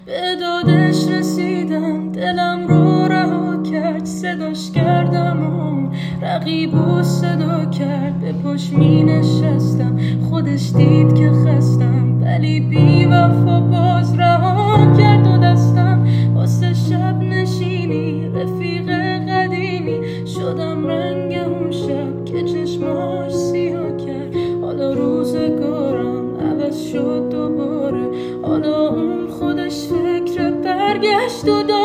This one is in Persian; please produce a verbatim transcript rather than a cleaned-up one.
به دادش رسیدم، دلم رو رها کرد، صداش کردم و رقیبو صدا کرد. به پشت می نشستم، خودش دید که خستم، ولی بی وفا باز رها کرد و دستم. واسه شب نشینی رفیق قدیمی شدم، رنگ اون شب که چشماش سیاه کرد. حالا روزگارم عوض شد دوباره، حالا اون خودش فکر برگشت و